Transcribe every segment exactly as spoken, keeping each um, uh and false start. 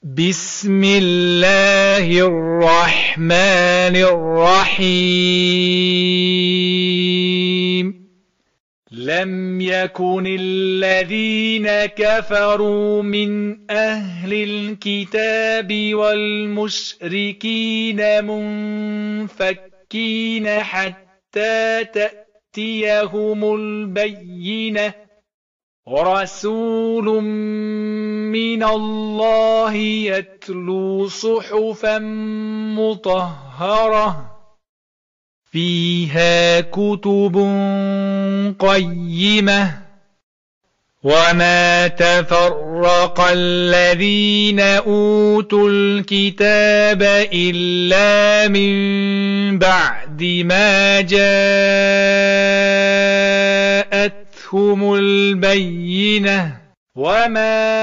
بسم الله الرحمن الرحيم لم يكن الذين كفروا من أهل الكتاب والمشركين منفكين حتى تأتيهم البينة رسول من الله يتلو صحفا مطهرة فيها كتب قيمة وما تفرق الذين أوتوا الكتاب إلا من بعد ما جاءتهم البينة وما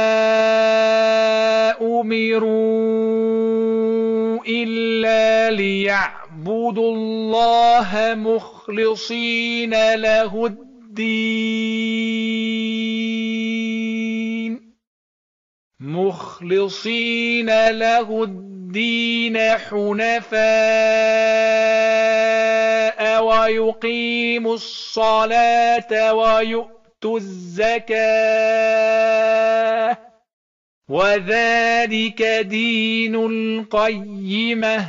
أمروا إلا ليعبدوا الله مخلصين له الدين مخلصين له الدين حنفاء ويقيموا الصلاة ويؤتوا الزكاة وذلك دين القيمة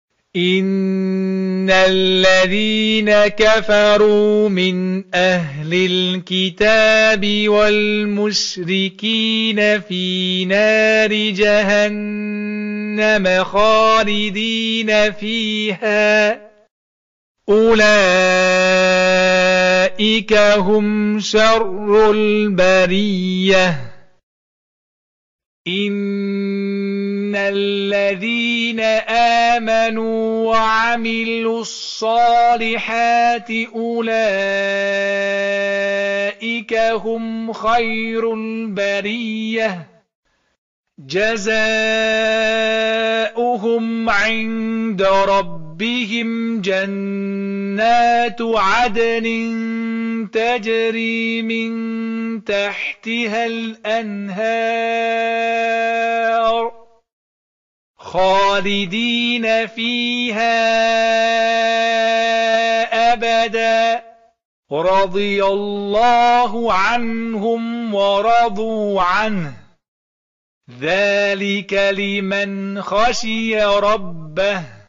إن الذين كفروا من أهل الكتاب والمشركين في نار جهنم خالدين فيها أولئك هم شر البرية إن الذين آمنوا وعملوا الصالحات أولئك هم خير البرية جزاؤهم عند ربهم جنات عدن تجري من تحتها الأنهار خالدين فيها أبدا رضي الله عنهم ورضوا عنه ذلك لمن خشي ربه